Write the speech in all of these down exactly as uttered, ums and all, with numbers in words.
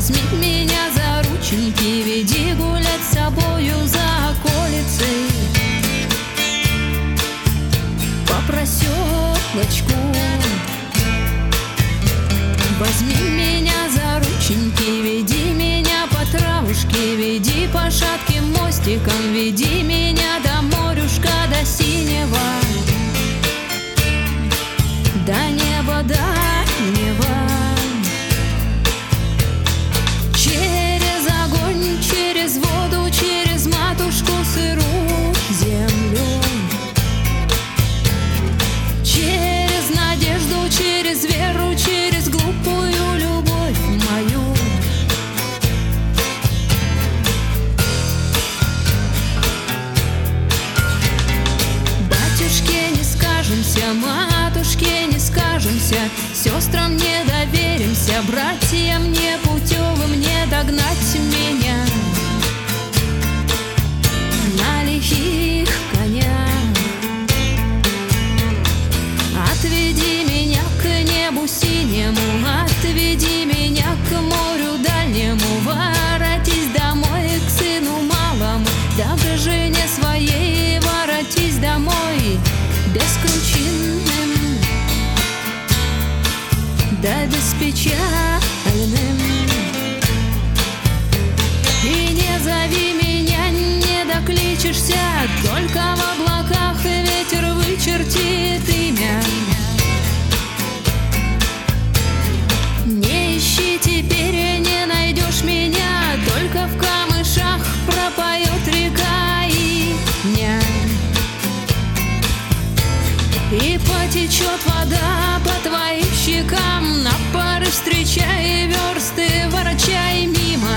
Возьми меня за рученьки, веди гулять с собою за околицей, по проселочку. Возьми меня за рученьки, веди меня по травушке, веди по шатким мостикам, веди меня до морюшка, до синего, до неба, до неба. Через огонь, через воду, через матушку сырую землю, через надежду, через веру, через глупую любовь мою. Батюшке не скажемся, матушке не скажемся, сестрам не доверимся, братьям непутевым не догнать меня на лихих конях. Отведи меня к небу синему, отведи меня к морю дальнему, воротись домой к сыну малому, да к жене своей воротись домой, бескручинным, да беспечальным. И не зови меня, не докличешься, только в облаках ветер вычертит имя. Не ищи теперь, не найдешь меня, только в камышах пропоет река Иня. И потечет вода по твоим щекам, на пары встречай версты, ворочай мимо.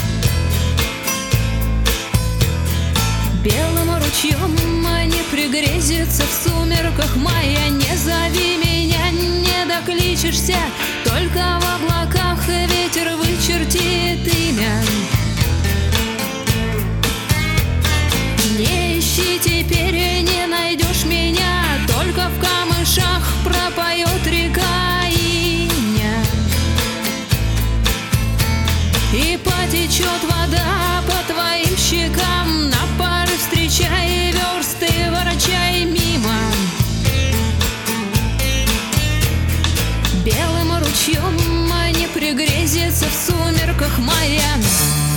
Белым ручьем не пригрезится в сумерках мая. Не зови меня, не докличешься, только в облаках ветер вычертит имя. Не ищи теперь, не найдешь меня, только в камышах пропоет река Иня. И потечет вода по твоим щекам, на пары встречай версты, ворочай мимо. Белым ручьем не пригрезится в сумерках мая.